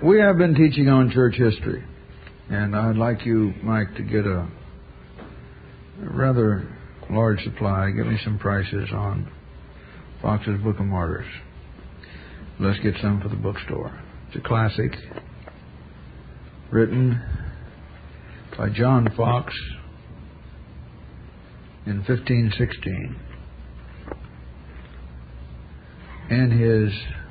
We have been teaching on church history, and I'd like you, Mike, to get a rather large supply. Give me some prices on Fox's Book of Martyrs. Let's get some for the bookstore. It's a classic, written by John Fox in 1516. In his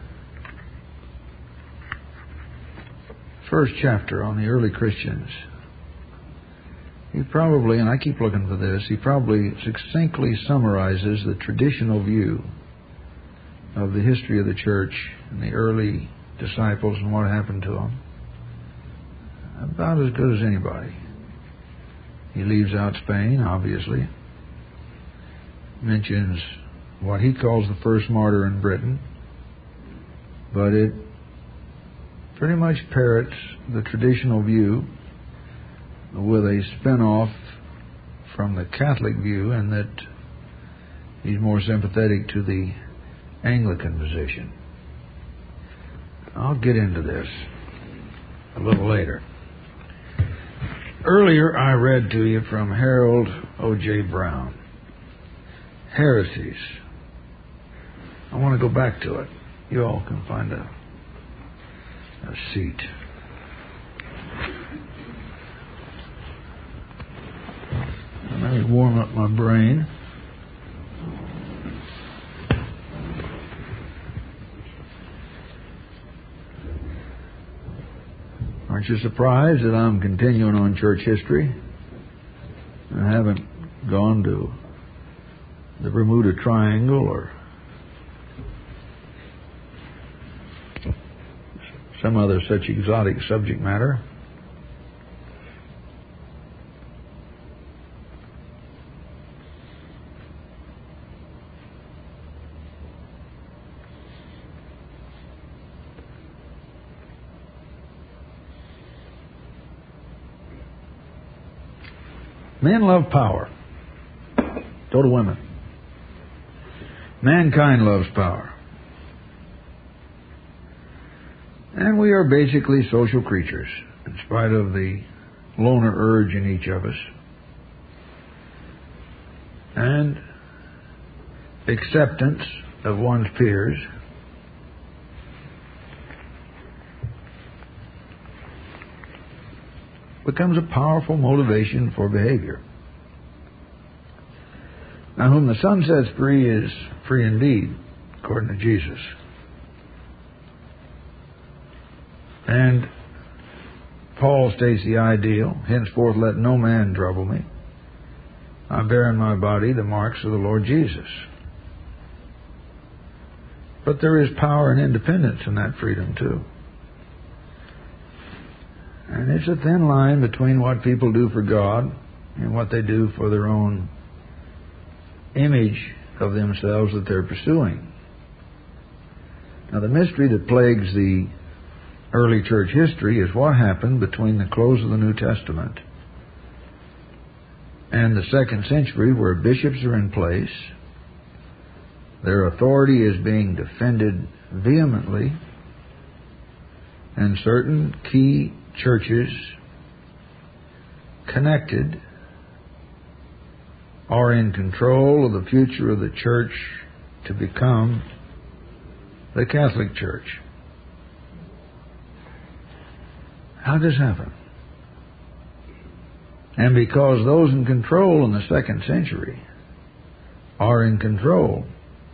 first chapter on the early Christians, he probably, and I keep looking for this, he probably succinctly summarizes the traditional view of the history of the church and the early disciples and what happened to them about as good as anybody. He leaves out Spain, obviously. Mentions what he calls the first martyr in Britain, but it pretty much parrots the traditional view with a spin-off from the Catholic view, and that he's more sympathetic to the Anglican position. I'll get into this a little later. Earlier I read to you from Harold O.J. Brown, Heresies. I want to go back to it. You all can find a seat. Let me warm up my brain. Aren't you surprised that I'm continuing on church history? I haven't gone to the Bermuda Triangle or some other such exotic subject matter. Men love power. So do women. Mankind loves power. And we are basically social creatures, in spite of the loner urge in each of us. And acceptance of one's peers becomes a powerful motivation for behavior. Now, whom the Son sets free is free indeed, according to Jesus. And Paul states the ideal, henceforth let no man trouble me. I bear in my body the marks of the Lord Jesus. But there is power and independence in that freedom too. And it's a thin line between what people do for God and what they do for their own image of themselves that they're pursuing. Now, the mystery that plagues the early church history is what happened between the close of the New Testament and the 2nd century, where bishops are in place, their authority is being defended vehemently, and certain key churches connected are in control of the future of the church to become the Catholic Church. How does this happen? And because those in control in the 2nd century are in control,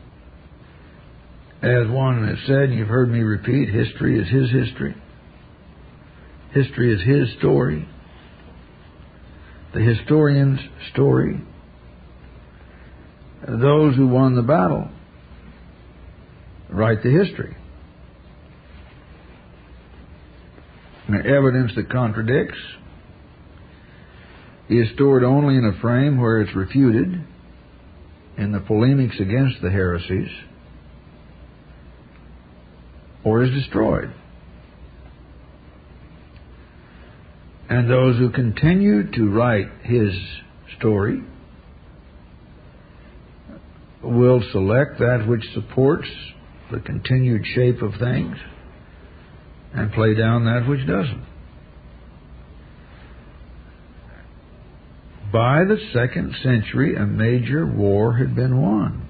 as one has said, you've heard me repeat, history is his history. History is his story. The historian's story. Those who won the battle write the history. And evidence that contradicts is stored only in a frame where it's refuted in the polemics against the heresies, or is destroyed. And those who continue to write his story will select that which supports the continued shape of things and play down that which doesn't. By the 2nd century, a major war had been won.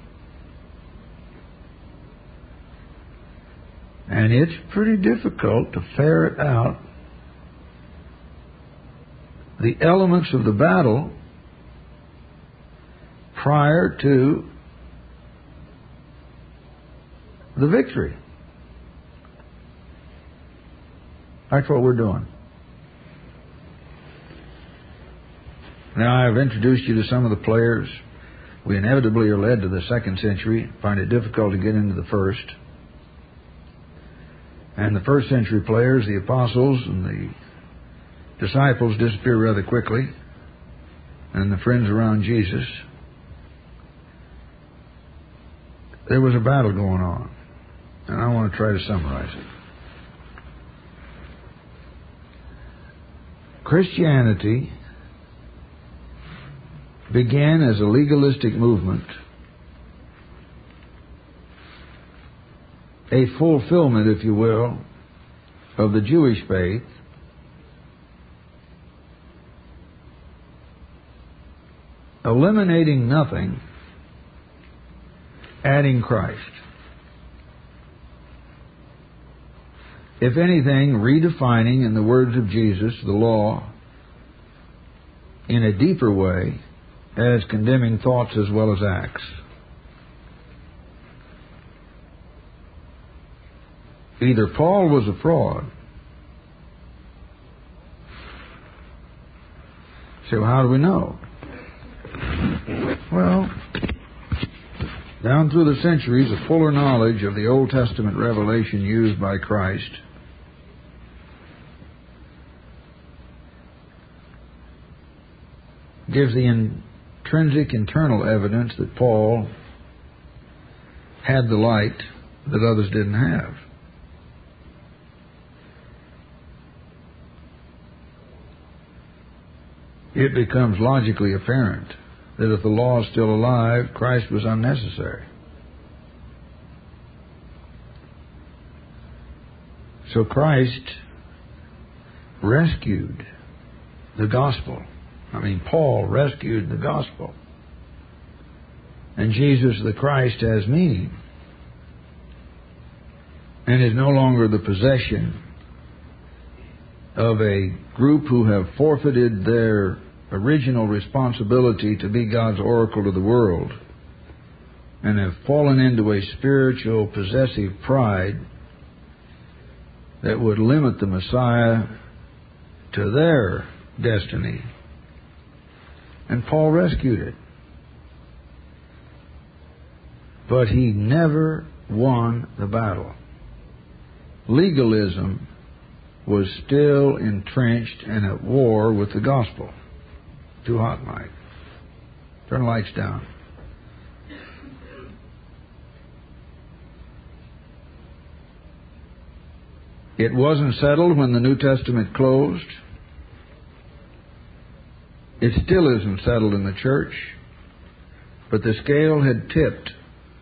And it's pretty difficult to ferret out the elements of the battle prior to the victory. That's what we're doing. Now, I've introduced you to some of the players. We inevitably are led to the 2nd century, find it difficult to get into the 1st. And the 1st century players, the apostles and the disciples, disappear rather quickly, and the friends around Jesus. There was a battle going on, and I want to try to summarize it. Christianity began as a legalistic movement, a fulfillment, if you will, of the Jewish faith, eliminating nothing, adding Christ. If anything, redefining, in the words of Jesus, the law in a deeper way, as condemning thoughts as well as acts. Either Paul was a fraud. So how do we know? Well, down through the centuries, a fuller knowledge of the Old Testament revelation used by Christ gives the intrinsic internal evidence that Paul had the light that others didn't have. It becomes logically apparent that if the law is still alive, Christ was unnecessary. So Christ rescued the gospel. Paul rescued the gospel. And Jesus the Christ has meaning and is no longer the possession of a group who have forfeited their original responsibility to be God's oracle to the world and have fallen into a spiritual possessive pride that would limit the Messiah to their destiny. And Paul rescued it. But he never won the battle. Legalism was still entrenched and at war with the gospel. Too hot, Mike. Turn the lights down. It wasn't settled when the New Testament closed. It still isn't settled in the church. But the scale had tipped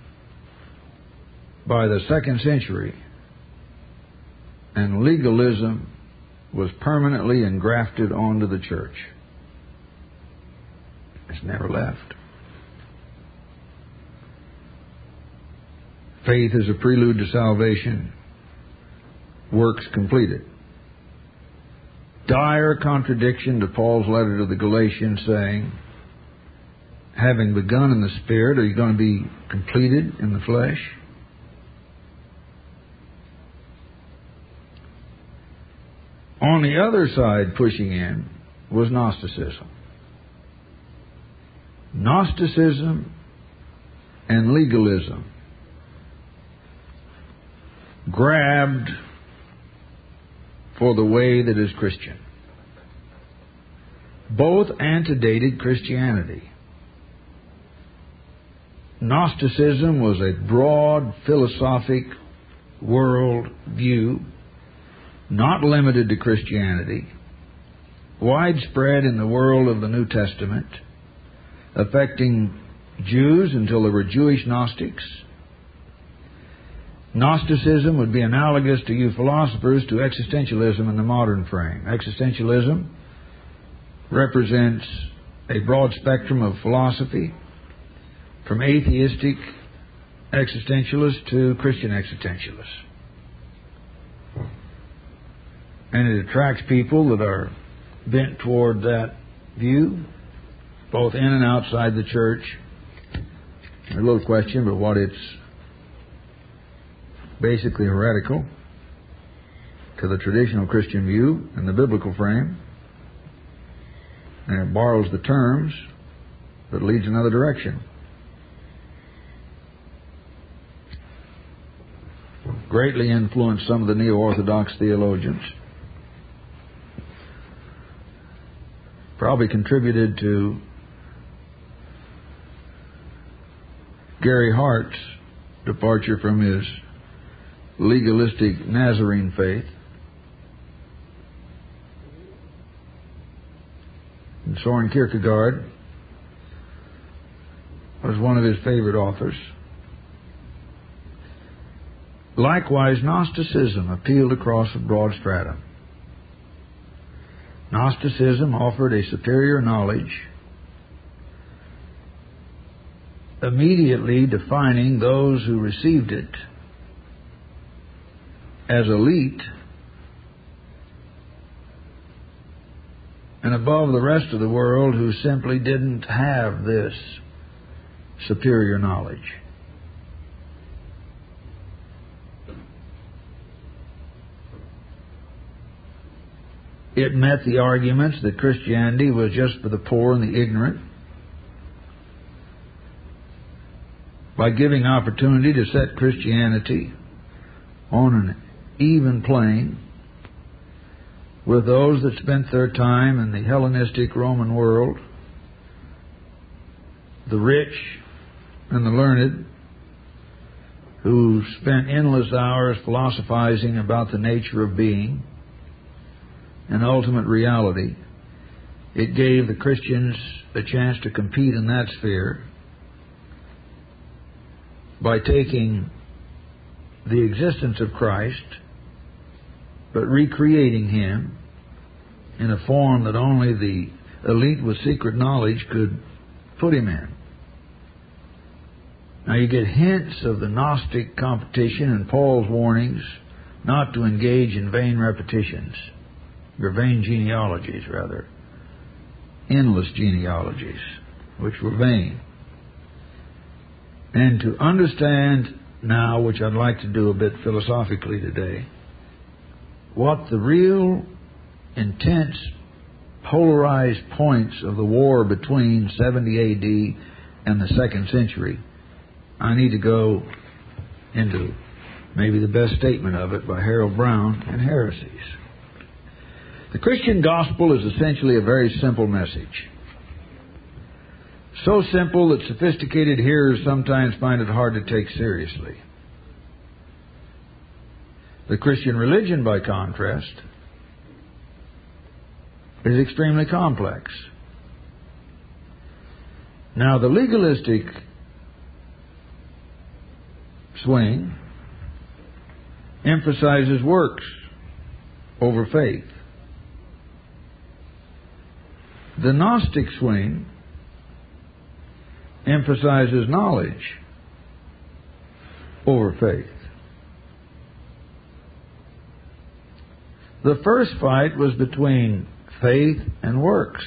by the 2nd century, and legalism was permanently engrafted onto the church. It's never left. Faith is a prelude to salvation. Works completed. Dire contradiction to Paul's letter to the Galatians, saying, having begun in the Spirit, are you going to be completed in the flesh? On the other side, pushing in, was Gnosticism. Gnosticism and legalism grabbed for the way that is Christian. Both antedated Christianity. Gnosticism was a broad philosophic world view, not limited to Christianity, widespread in the world of the New Testament, affecting Jews until there were Jewish Gnostics, Gnosticism would be analogous to you philosophers to existentialism in the modern frame. Existentialism represents a broad spectrum of philosophy, from atheistic existentialists to Christian existentialists. And it attracts people that are bent toward that view, both in and outside the church. A little question, but what it's basically heretical to the traditional Christian view and the biblical frame. And it borrows the terms, but leads another direction. Greatly influenced some of the neo-Orthodox theologians. Probably contributed to Gary Hart's departure from his legalistic Nazarene faith. And Soren Kierkegaard was one of his favorite authors. Likewise, Gnosticism appealed across a broad stratum. Gnosticism offered a superior knowledge, immediately defining those who received it as elite and above the rest of the world who simply didn't have this superior knowledge. It met the arguments that Christianity was just for the poor and the ignorant by giving opportunity to set Christianity on an even plane with those that spent their time in the Hellenistic Roman world, the rich and the learned, who spent endless hours philosophizing about the nature of being and ultimate reality. It gave the Christians a chance to compete in that sphere by taking the existence of Christ, but recreating Him in a form that only the elite with secret knowledge could put Him in. Now you get hints of the Gnostic competition in Paul's warnings not to engage in vain repetitions, or vain genealogies, rather. Endless genealogies, which were vain. And to understand now, which I'd like to do a bit philosophically today, what the real intense polarized points of the war between 70 A.D. and the 2nd century, I need to go into maybe the best statement of it by Harold Brown and Heresies. The Christian gospel is essentially a very simple message. So simple that sophisticated hearers sometimes find it hard to take seriously. The Christian religion, by contrast, is extremely complex. Now, the legalistic swing emphasizes works over faith. The Gnostic swing emphasizes knowledge over faith. The first fight was between faith and works.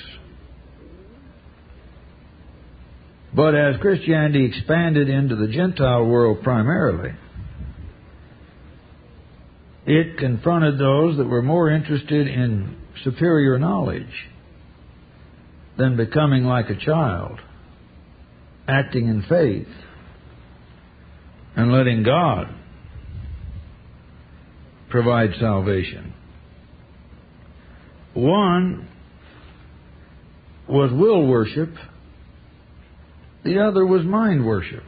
But as Christianity expanded into the Gentile world primarily, it confronted those that were more interested in superior knowledge than becoming like a child, acting in faith, and letting God provide salvation. One was will worship, the other was mind worship.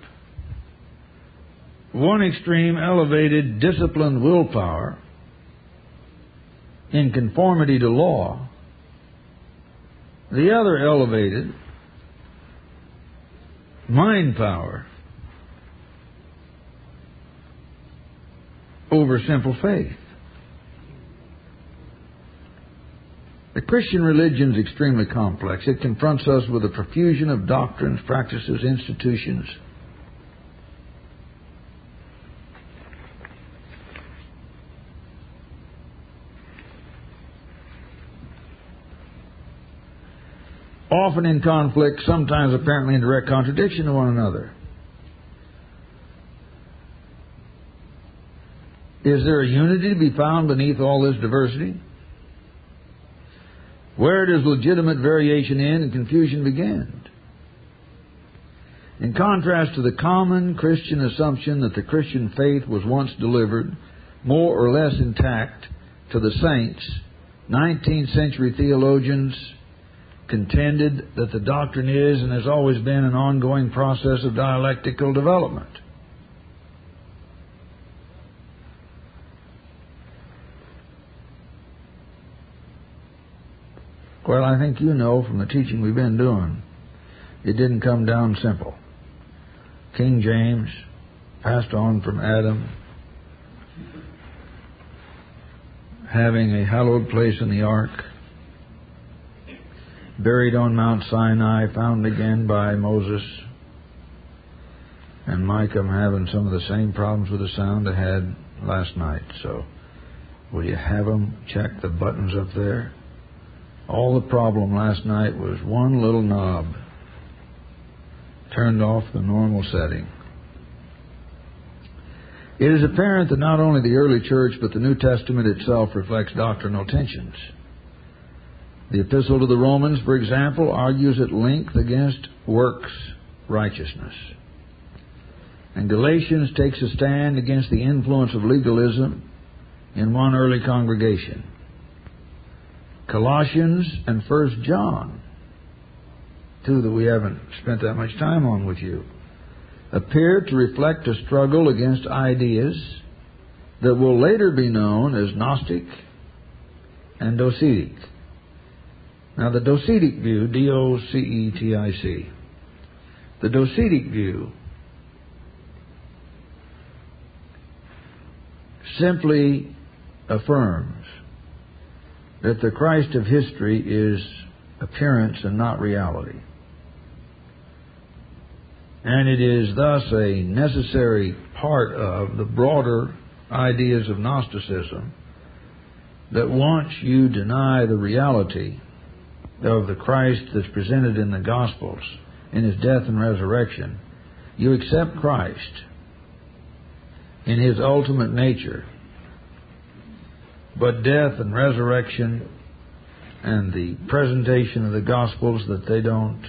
One extreme elevated disciplined willpower in conformity to law. The other elevated mind power over simple faith. The Christian religion is extremely complex. It confronts us with a profusion of doctrines, practices, institutions. Often in conflict, sometimes apparently in direct contradiction to one another. Is there a unity to be found beneath all this diversity? Where does legitimate variation end and confusion begin? In contrast to the common Christian assumption that the Christian faith was once delivered, more or less intact, to the saints, 19th century theologians contended that the doctrine is and has always been an ongoing process of dialectical development. Well, I think you know from the teaching we've been doing, it didn't come down simple. King James, passed on from Adam, having a hallowed place in the ark, buried on Mount Sinai, found again by Moses, and Micah having some of the same problems with the sound I had last night. So, will you have them check the buttons up there? All the problem last night was one little knob turned off the normal setting. It is apparent that not only the early church but the New Testament itself reflects doctrinal tensions. The Epistle to the Romans, for example, argues at length against works righteousness. And Galatians takes a stand against the influence of legalism in one early congregation. Colossians and 1 John, two that we haven't spent that much time on with you, appear to reflect a struggle against ideas that will later be known as Gnostic and Docetic. Now, the Docetic view, D-O-C-E-T-I-C, the Docetic view simply affirms that the Christ of history is appearance and not reality. And it is thus a necessary part of the broader ideas of Gnosticism that once you deny the reality of the Christ that's presented in the Gospels, in His death and resurrection, you accept Christ in His ultimate nature. But death and resurrection and the presentation of the Gospels that they don't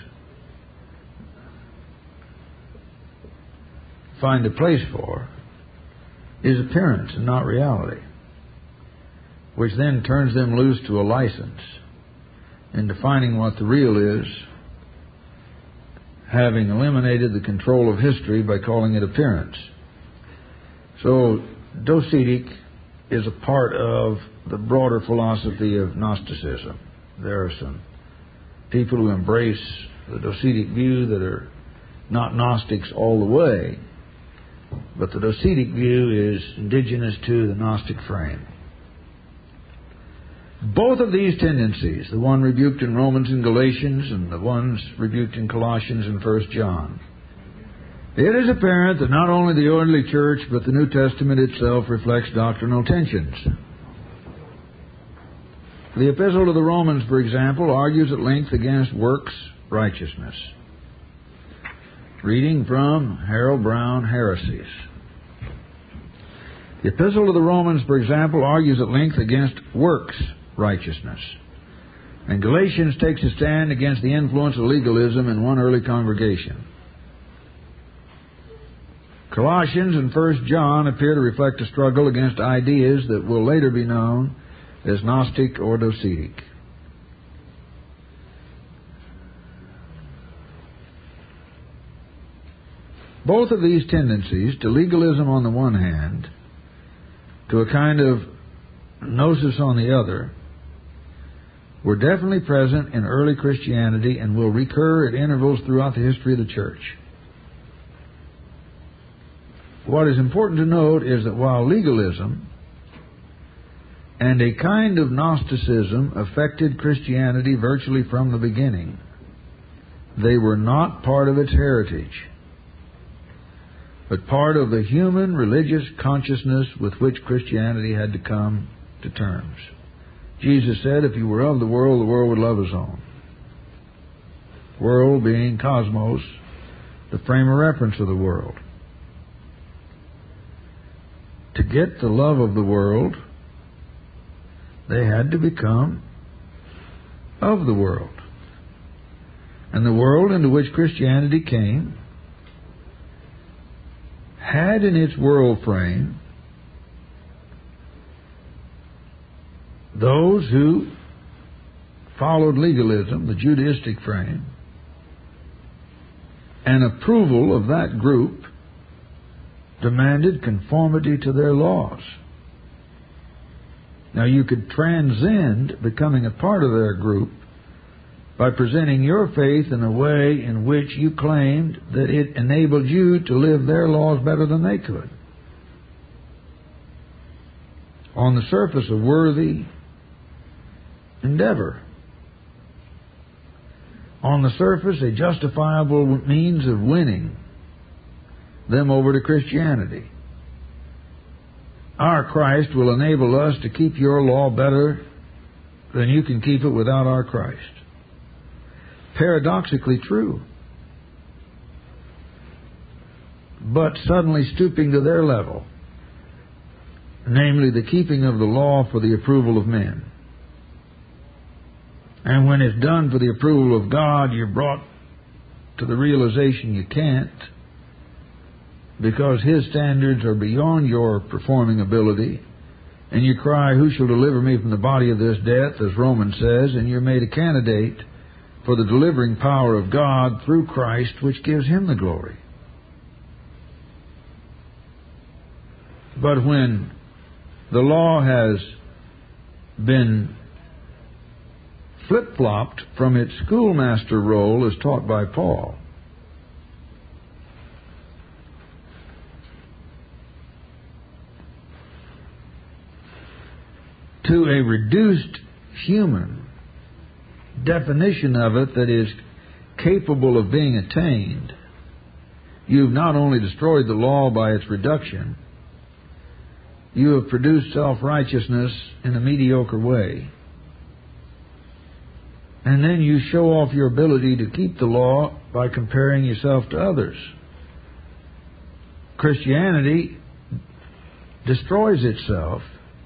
find a place for is appearance and not reality, which then turns them loose to a license in defining what the real is, having eliminated the control of history by calling it appearance. So, Docetic is a part of the broader philosophy of Gnosticism. There are some people who embrace the Docetic view that are not Gnostics all the way, but the Docetic view is indigenous to the Gnostic frame. Both of these tendencies, the one rebuked in Romans and Galatians and the ones rebuked in Colossians and 1 John, it is apparent that not only the early church but the New Testament itself reflects doctrinal tensions. The Epistle to the Romans, for example, argues at length against works righteousness. Reading from Harold Brown, Heresies. The Epistle to the Romans, for example, argues at length against works righteousness. And Galatians takes a stand against the influence of legalism in one early congregation. Colossians and 1 John appear to reflect a struggle against ideas that will later be known as Gnostic or Docetic. Both of these tendencies, to legalism on the one hand, to a kind of gnosis on the other, were definitely present in early Christianity and will recur at intervals throughout the history of the church. what is important to note is that while legalism and a kind of Gnosticism affected Christianity virtually from the beginning, they were not part of its heritage, but part of the human religious consciousness with which Christianity had to come to terms. Jesus said, if you were of the world would love his own. World being cosmos, the frame of reference of the world. To get the love of the world, they had to become of the world. And the world into which Christianity came had in its world frame those who followed legalism, the Judaistic frame, and approval of that group demanded conformity to their laws. Now you could transcend becoming a part of their group by presenting your faith in a way in which you claimed that it enabled you to live their laws better than they could. On the surface, a worthy endeavor. On the surface, a justifiable means of winning them over to Christianity. Our Christ will enable us to keep your law better than you can keep it without our Christ. Paradoxically true. But suddenly stooping to their level, namely the keeping of the law for the approval of men. And when it's done for the approval of God, you're brought to the realization you can't, because His standards are beyond your performing ability, and you cry, who shall deliver me from the body of this death, as Romans says, and you're made a candidate for the delivering power of God through Christ, which gives Him the glory. But when the law has been flip-flopped from its schoolmaster role as taught by Paul to a reduced human definition of it that is capable of being attained, you've not only destroyed the law by its reduction, you have produced self-righteousness in a mediocre way. And then you show off your ability to keep the law by comparing yourself to others. Christianity destroys itself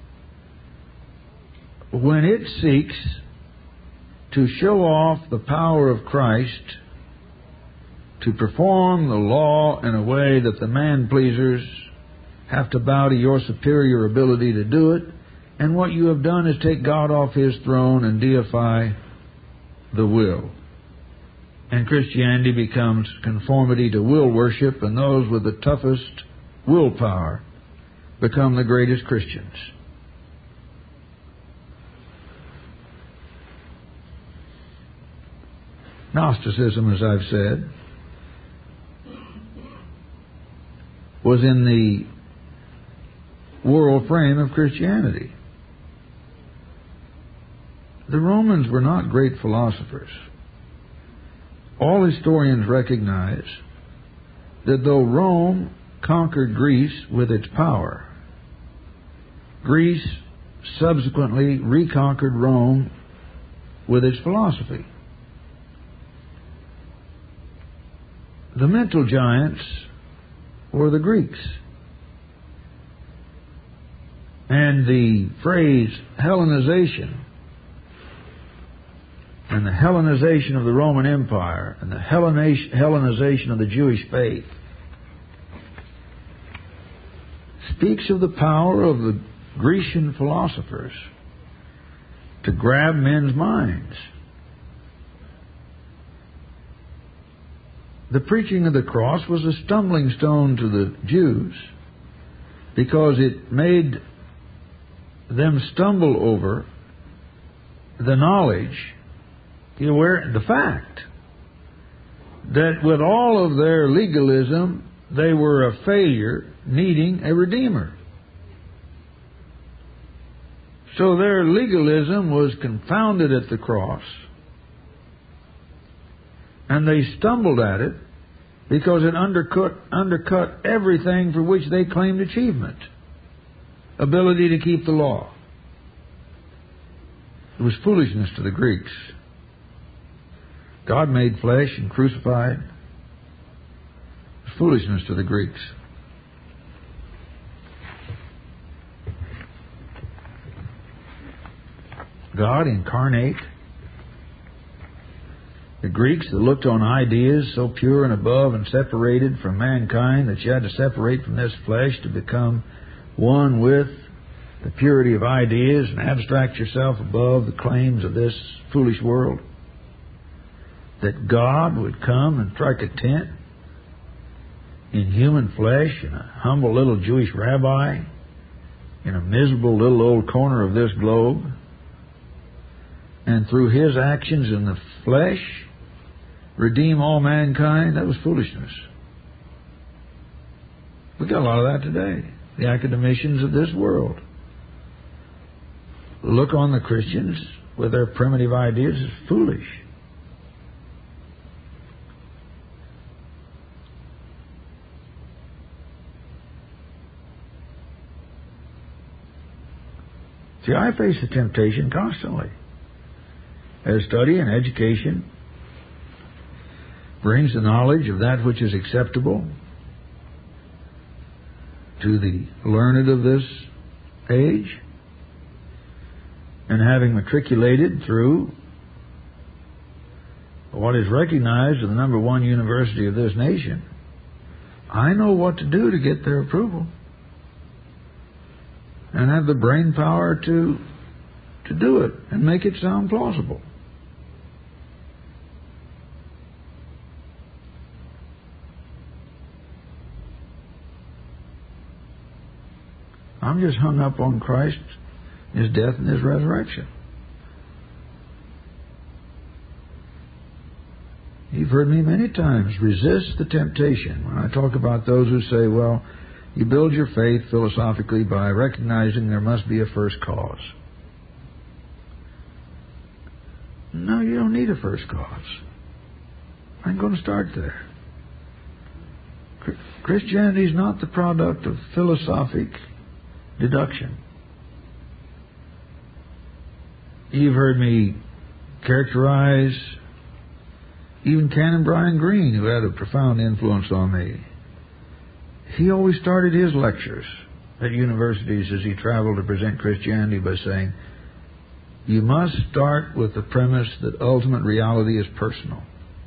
when it seeks to show off the power of Christ to perform the law in a way that the man-pleasers have to bow to your superior ability to do it. And what you have done is take God off His throne and deify the will. And Christianity becomes conformity to will worship, and those with the toughest willpower become the greatest Christians. Gnosticism, as I've said, was in the world frame of Christianity. The Romans were not great philosophers. All historians recognize that though Rome conquered Greece with its power, Greece subsequently reconquered Rome with its philosophy. The mental giants were the Greeks. And the phrase Hellenization and the Hellenization of the Roman Empire and the Hellenization of the Jewish faith speaks of the power of the Grecian philosophers to grab men's minds. The preaching of the cross was a stumbling stone to the Jews because it made them stumble over the knowledge, the fact that with all of their legalism they were a failure needing a Redeemer. So their legalism was confounded at the cross, and they stumbled at it because it undercut everything for which they claimed achievement, ability to keep the law. It was foolishness to the Greeks. God made flesh and crucified. It was foolishness to the Greeks. God incarnate. The Greeks that looked on ideas so pure and above and separated from mankind that you had to separate from this flesh to become one with the purity of ideas and abstract yourself above the claims of this foolish world. That God would come and strike a tent in human flesh in a humble little Jewish rabbi in a miserable little old corner of this globe, and through His actions in the flesh redeem all mankind, that was foolishness. We got a lot of that today. The academicians of this world look on the Christians with their primitive ideas as foolish. See, I face the temptation constantly. As study and education brings the knowledge of that which is acceptable to the learned of this age, and having matriculated through what is recognized as the number one university of this nation, I know what to do to get their approval and have the brain power to do it and make it sound plausible. I'm just hung up on Christ, His death, and His resurrection. You've heard me many times resist the temptation when I talk about those who say, well, you build your faith philosophically by recognizing there must be a first cause. No, you don't need a first cause. I'm going to start there. Christianity is not the product of philosophic deduction. You've heard me characterize even Canon Brian Greene, who had a profound influence on me. He always started his lectures at universities as he traveled to present Christianity by saying, you must start with the premise that ultimate reality is personal.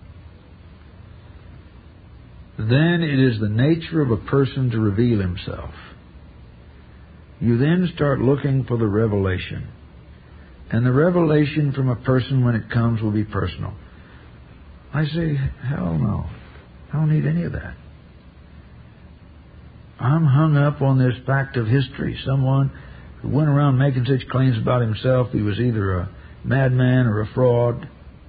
Then it is the nature of a person to reveal himself. You then start looking for the revelation. And the revelation from a person, when it comes, will be personal. I say, hell no. I don't need any of that. I'm hung up on this fact of history. Someone who went around making such claims about himself, he was either a madman or a fraud,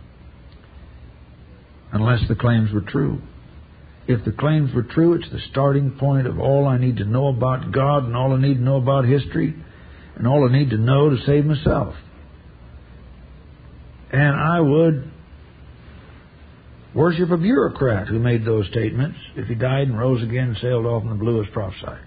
unless the claims were true. If the claims were true, it's the starting point of all I need to know about God and all I need to know about history and all I need to know to save myself. And I would worship a bureaucrat who made those statements if he died and rose again and sailed off in the blue as prophesied.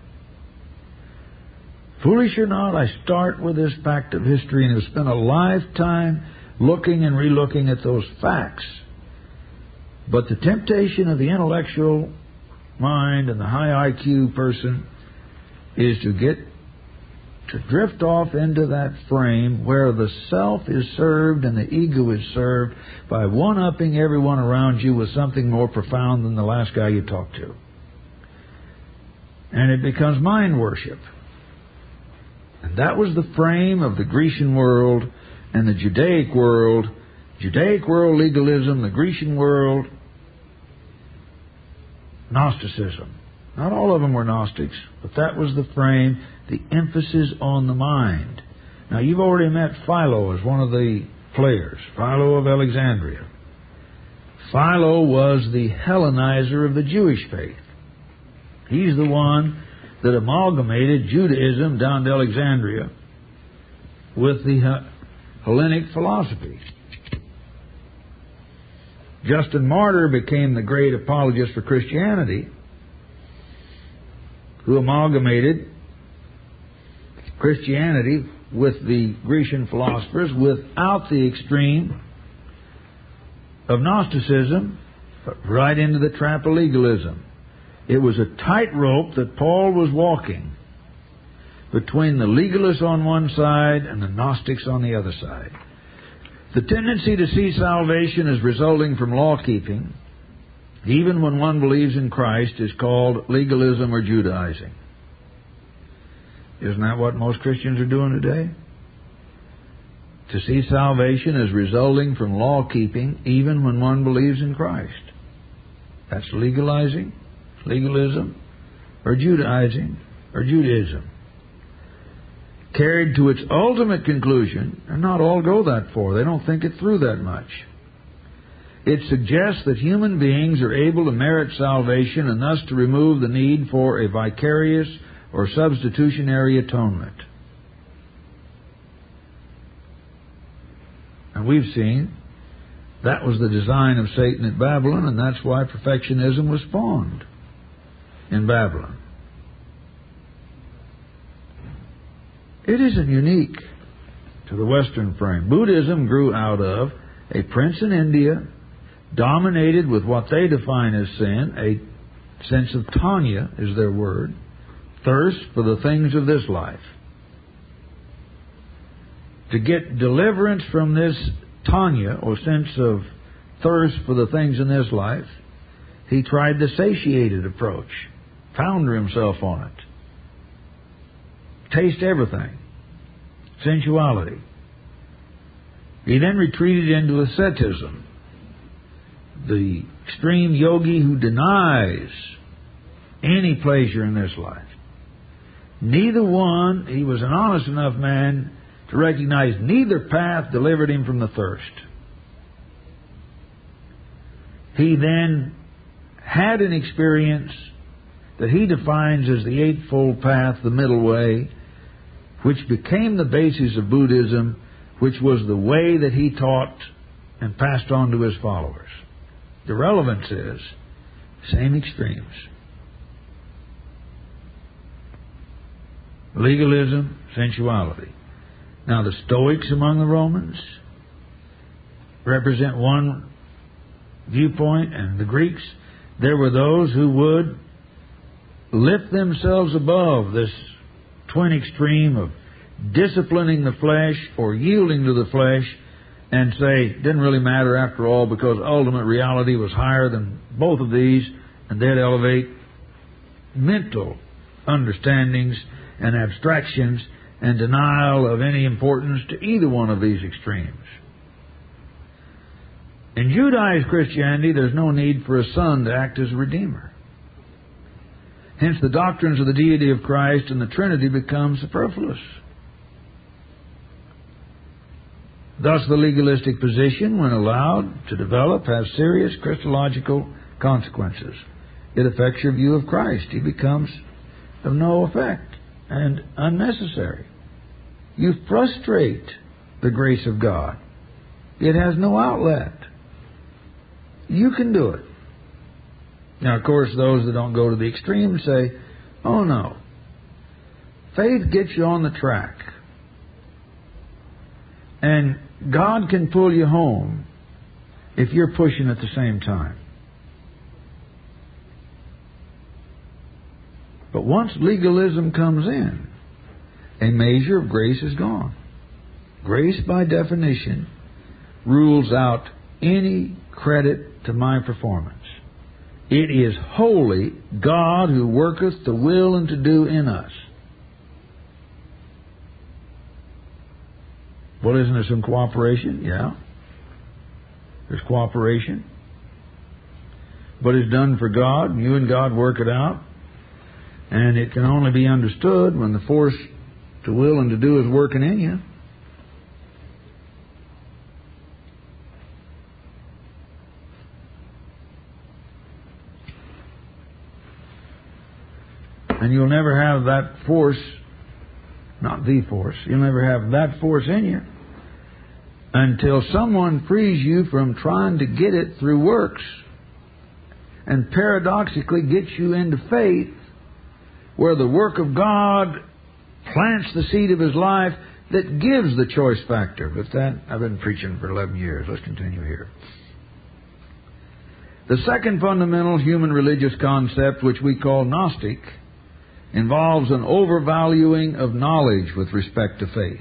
Foolish or not, I start with this fact of history and have spent a lifetime looking and relooking at those facts. But the temptation of the intellectual mind and the high IQ person is to drift off into that frame where the self is served and the ego is served by one-upping everyone around you with something more profound than the last guy you talked to. And it becomes mind worship. And that was the frame of the Grecian world and the Judaic world. Judaic world, legalism; the Grecian world, Gnosticism. Not all of them were Gnostics, but that was the frame, the emphasis on the mind. Now, you've already met Philo as one of the players, Philo of Alexandria. Philo was the Hellenizer of the Jewish faith. He's the one that amalgamated Judaism down to Alexandria with the Hellenic philosophy. Justin Martyr became the great apologist for Christianity, who amalgamated Christianity with the Grecian philosophers without the extreme of Gnosticism, right into the trap of legalism. It was a tightrope that Paul was walking between the legalists on one side and the Gnostics on the other side. The tendency to see salvation as resulting from law-keeping, even when one believes in Christ, is called legalism or Judaizing. Isn't that what most Christians are doing today? To see salvation as resulting from law-keeping, even when one believes in Christ. That's legalizing, legalism, or Judaizing, or Judaism. Carried to its ultimate conclusion, and not all go that far. They don't think it through that much. It suggests that human beings are able to merit salvation and thus to remove the need for a vicarious or substitutionary atonement. And we've seen that was the design of Satan at Babylon, and that's why perfectionism was spawned in Babylon. It isn't unique to the Western frame. Buddhism grew out of a prince in India, dominated with what they define as sin, a sense of tanya is their word, thirst for the things of this life. To get deliverance from this tanya, or sense of thirst for the things in this life, he tried the satiated approach, founder himself on it. Taste everything. Sensuality. He then retreated into asceticism, the extreme yogi who denies any pleasure in this life. Neither one, he was an honest enough man to recognize neither path delivered him from the thirst. He then had an experience that he defines as the Eightfold Path, the middle way, which became the basis of Buddhism, which was the way that he taught and passed on to his followers. The relevance is same extremes. Legalism, sensuality. Now the Stoics among the Romans represent one viewpoint, and the Greeks, there were those who would lift themselves above this twin extreme of disciplining the flesh or yielding to the flesh and say, it didn't really matter after all because ultimate reality was higher than both of these, and they'd elevate mental understandings and abstractions and denial of any importance to either one of these extremes. In Judaized Christianity, there's no need for a son to act as a redeemer. Hence, the doctrines of the deity of Christ and the Trinity become superfluous. Thus, the legalistic position, when allowed to develop, has serious Christological consequences. It affects your view of Christ. He becomes of no effect and unnecessary. You frustrate the grace of God. It has no outlet. You can do it. Now, of course, those that don't go to the extreme say, oh no, faith gets you on the track. And God can pull you home if you're pushing at the same time. But once legalism comes in, a measure of grace is gone. Grace, by definition, rules out any credit to my performance. It is wholly God who worketh to will and to do in us. Well, isn't there some cooperation? Yeah. There's cooperation. But it's done for God. You and God work it out. And it can only be understood when the force to will and to do is working in you. And you'll never have that force, not the force, you'll never have that force in you until someone frees you from trying to get it through works and paradoxically gets you into faith where the work of God plants the seed of His life that gives the choice factor. But that, I've been preaching for 11 years. Let's continue here. The second fundamental human religious concept, which we call Gnostic, involves an overvaluing of knowledge with respect to faith.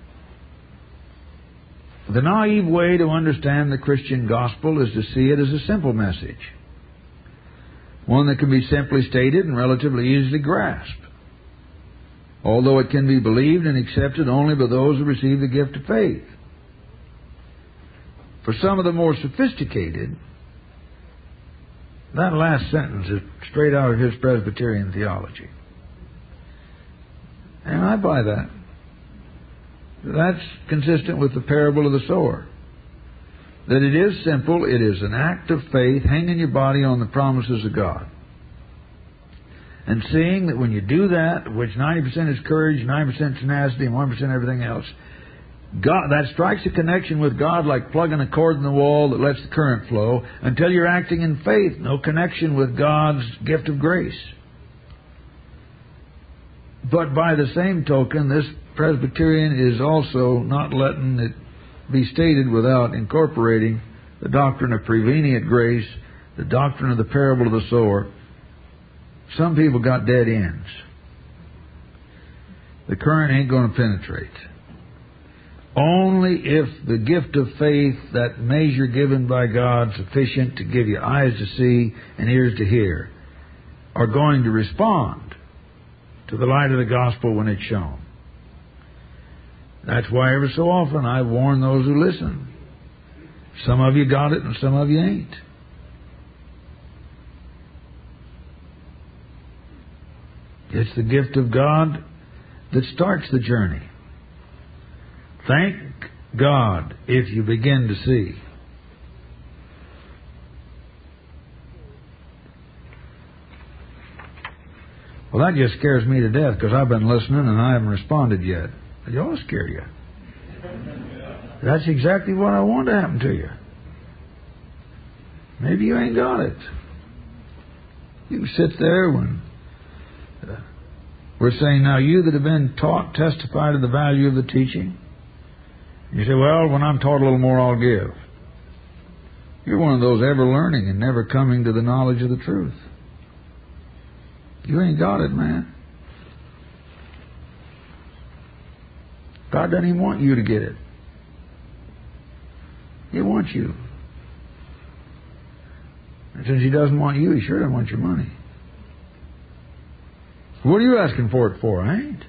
The naive way to understand the Christian gospel is to see it as a simple message, one that can be simply stated and relatively easily grasped, although it can be believed and accepted only by those who receive the gift of faith. For some of the more sophisticated, that last sentence is straight out of his Presbyterian theology. And I buy that. That's consistent with the parable of the sower. That it is simple, it is an act of faith, hanging your body on the promises of God. And seeing that when you do that, which 90% is courage, 9% tenacity, and 1% everything else, God, that strikes a connection with God like plugging a cord in the wall that lets the current flow until you're acting in faith. No connection with God's gift of grace. But by the same token, this Presbyterian is also not letting it be stated without incorporating the doctrine of prevenient grace, the doctrine of the parable of the sower. Some people got dead ends. The current ain't going to penetrate. Only if the gift of faith, that measure given by God, sufficient to give you eyes to see and ears to hear, are going to respond to the light of the gospel when it's shown. That's why ever so often I warn those who listen. Some of you got it and some of you ain't. It's the gift of God that starts the journey. Thank God if you begin to see. Well, that just scares me to death because I've been listening and I haven't responded yet. It ought to scare you. That's exactly what I want to happen to you. Maybe you ain't got it. You can sit there when we're saying, now you that have been taught, testify to the value of the teaching. You say, well, when I'm taught a little more, I'll give. You're one of those ever learning and never coming to the knowledge of the truth. You ain't got it, man. God doesn't even want you to get it. He wants you. And since He doesn't want you, He sure doesn't want your money. What are you asking for it for? I ain't.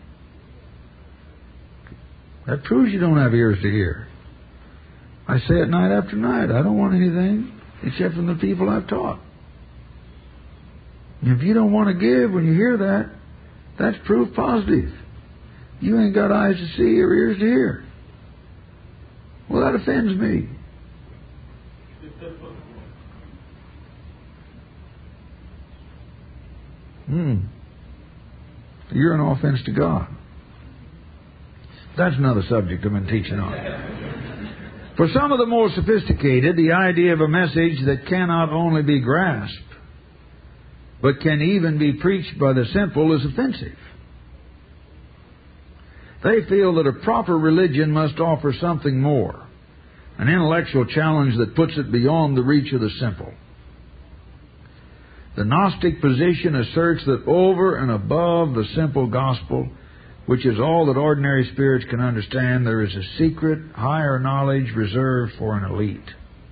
That proves you don't have ears to hear. I say it night after night. I don't want anything except from the people I've taught. And if you don't want to give when you hear that, that's proof positive. You ain't got eyes to see or ears to hear. Well, that offends me. You're an offense to God. That's another subject I've been teaching on. For some of the more sophisticated, the idea of a message that cannot only be grasped, but can even be preached by the simple is offensive. They feel that a proper religion must offer something more, an intellectual challenge that puts it beyond the reach of the simple. The Gnostic position asserts that over and above the simple gospel, which is all that ordinary spirits can understand, there is a secret, higher knowledge reserved for an elite.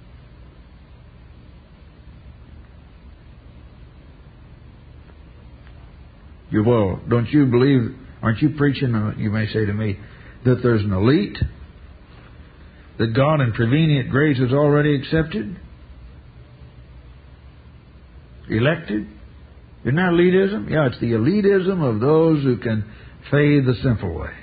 Well, don't you believe, aren't you preaching, you may say to me, that there's an elite that God in prevenient grace has already accepted? Elected? Isn't that elitism? Yeah, it's the elitism of those who can fade the simple way.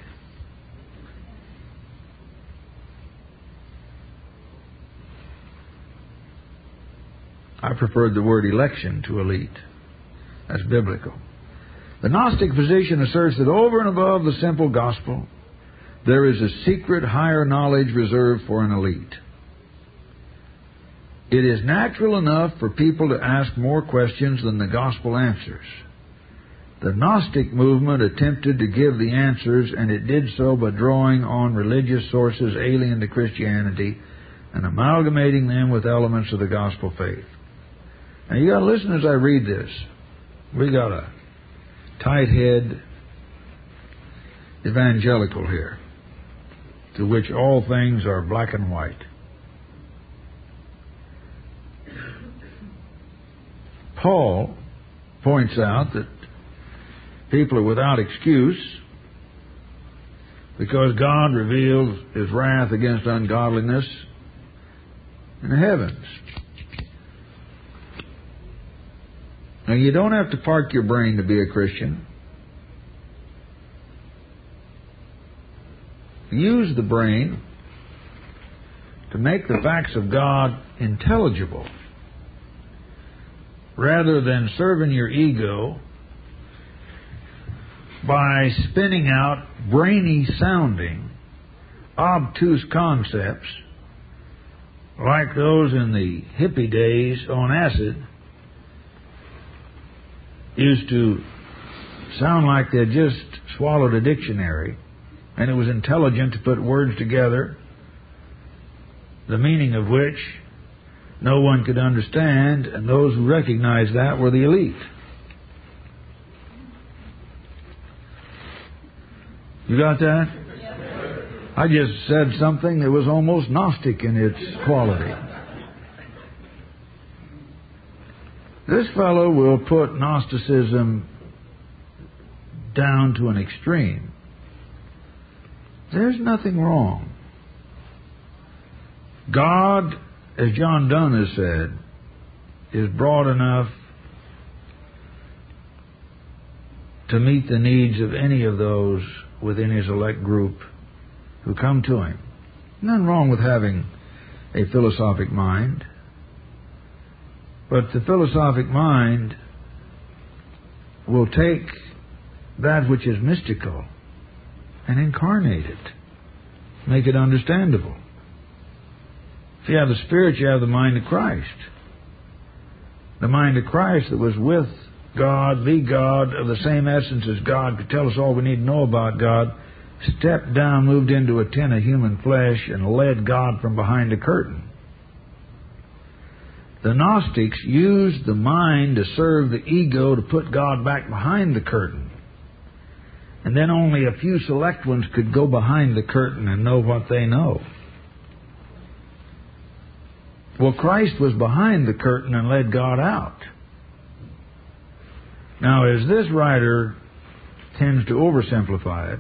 I preferred the word election to elite. That's biblical. The Gnostic position asserts that over and above the simple gospel, there is a secret higher knowledge reserved for an elite. It is natural enough for people to ask more questions than the gospel answers. The Gnostic movement attempted to give the answers, and it did so by drawing on religious sources alien to Christianity and amalgamating them with elements of the gospel faith. Now you got to listen as I read this. We got a tight-head evangelical here, to which all things are black and white. Paul points out that people are without excuse because God reveals His wrath against ungodliness in the heavens. Now, you don't have to park your brain to be a Christian. Use the brain to make the facts of God intelligible, rather than serving your ego by spinning out brainy-sounding, obtuse concepts like those in the hippie days on acid used to sound like they had just swallowed a dictionary, and it was intelligent to put words together, the meaning of which no one could understand, and those who recognized that were the elite. You got that? I just said something that was almost Gnostic in its quality. This fellow will put Gnosticism down to an extreme. There's nothing wrong. God, as John Donne has said, is broad enough to meet the needs of any of those within His elect group who come to Him. Nothing wrong with having a philosophic mind. But the philosophic mind will take that which is mystical and incarnate it, make it understandable. If you have the Spirit, you have the mind of Christ. The mind of Christ that was with God, the God of the same essence as God, could tell us all we need to know about God, stepped down, moved into a tent of human flesh, and led God from behind a curtain. The Gnostics used the mind to serve the ego to put God back behind the curtain. And then only a few select ones could go behind the curtain and know what they know. Well, Christ was behind the curtain and led God out. Now, as this writer tends to oversimplify it,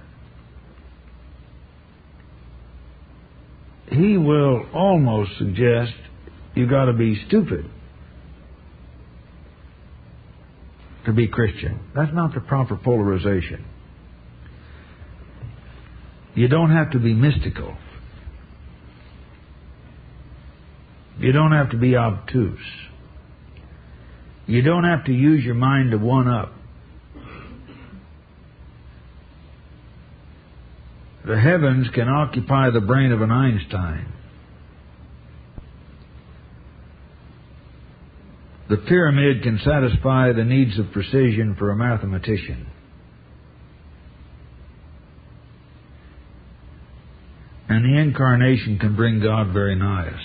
he will almost suggest you've got to be stupid to be Christian. That's not the proper polarization. You don't have to be mystical. You don't have to be obtuse. You don't have to use your mind to one-up. The heavens can occupy the brain of an Einstein. The pyramid can satisfy the needs of precision for a mathematician. And the incarnation can bring God very nigh us.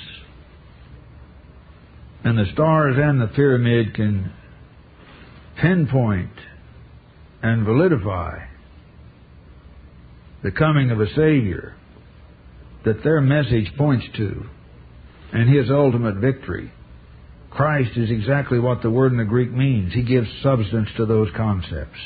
And the stars and the pyramid can pinpoint and validify the coming of a Savior that their message points to, and His ultimate victory. Christ is exactly what the word in the Greek means. He gives substance to those concepts.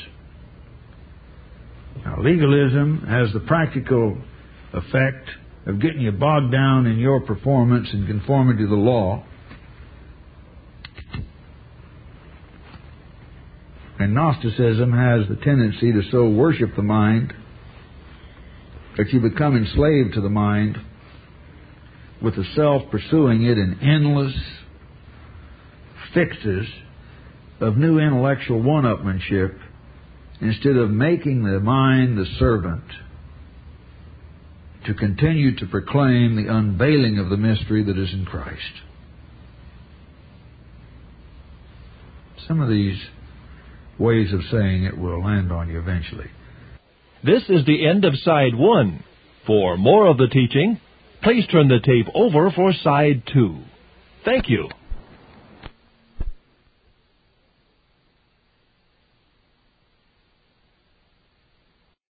Now, legalism has the practical effect of getting you bogged down in your performance and conformity to the law. And Gnosticism has the tendency to so worship the mind that you become enslaved to the mind, with the self pursuing it in endless fixes of new intellectual one-upmanship instead of making the mind the servant to continue to proclaim the unveiling of the mystery that is in Christ. Some of these ways of saying it will land on you eventually. This is the end of Side 1. For more of the teaching, please turn the tape over for Side 2. Thank you.